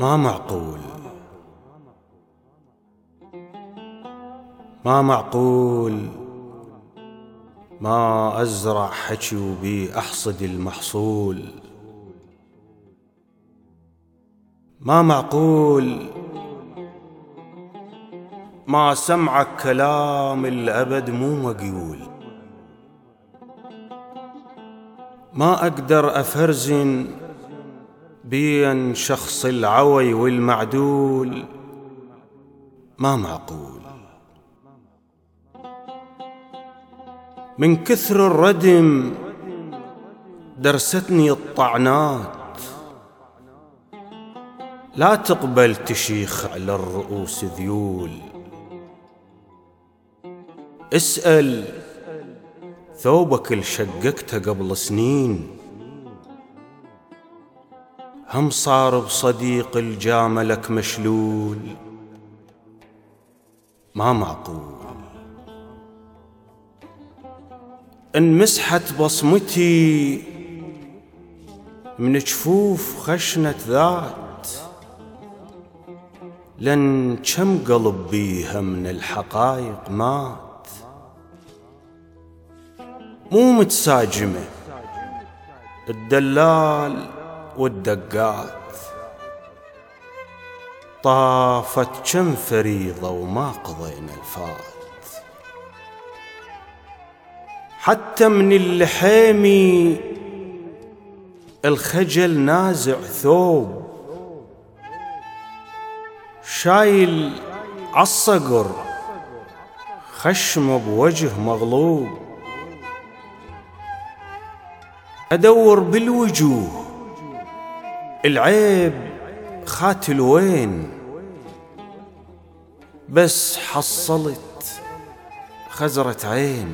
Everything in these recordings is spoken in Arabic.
ما معقول، ما معقول ما أزرع حكي وبي أحصد المحصول. ما معقول ما سمعك كلام الأبد مو مقيول. ما أقدر أفرزن بين شخص العوي والمعدول. ما معقول من كثر الردم درستني الطعنات، لا تقبل تشيخ على الرؤوس ذيول. اسأل ثوبك الشققته قبل سنين، هم صار بصديق الجامة لك مشلول. ما معقول إن مسحت بصمتي من جفوف خشنة ذات، لن كم قلب بيها من الحقايق مات. مو متساجمة الدلال والدقات، طافت كم فريضة وما قضينا الفات. حتى من اللحيمي الخجل نازع ثوب، شايل عالصقر خشمه بوجه مغلوب. أدور بالوجوه العيب خاتل وين، بس حصلت خزرة عين.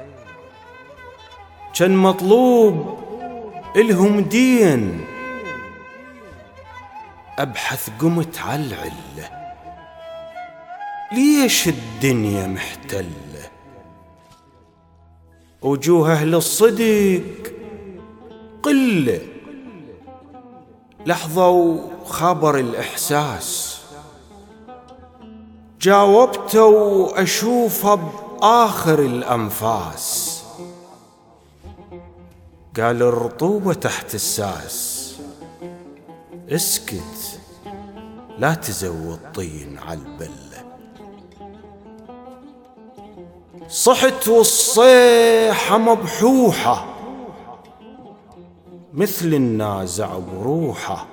كان مطلوب إلهم دين، أبحث قمت عالعلة. ليش الدنيا محتلة؟ وجوه أهل الصدق قلة، لحظة خبر الإحساس جاوبته وأشوفه بآخر الأنفاس. قال الرطوبة تحت الساس، اسكت لا تزود طين عالبلة. صحت والصيحة مبحوحة مثل النازع بروحه،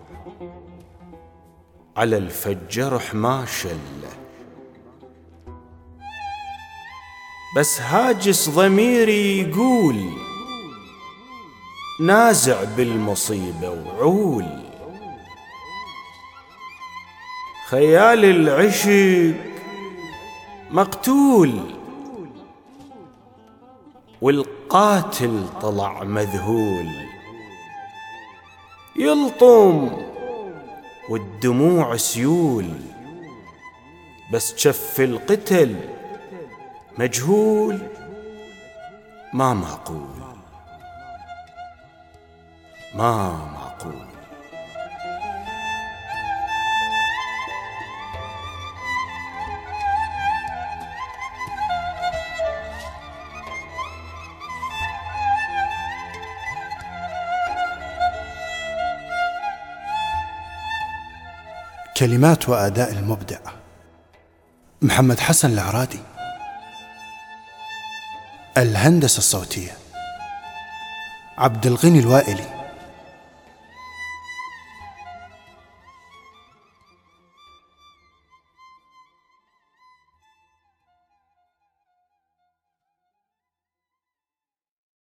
على الفجر ما شله. بس هاجس ضميري يقول نازع بالمصيبة وعول. خيال العشق مقتول، والقاتل طلع مذهول. يلطم والدموع سيول، بس شف القتل مجهول. ما معقول، ما معقول. كلمات وأداء المبدع محمد حسن العرادي. الهندسة الصوتية عبد الغني الوائلي.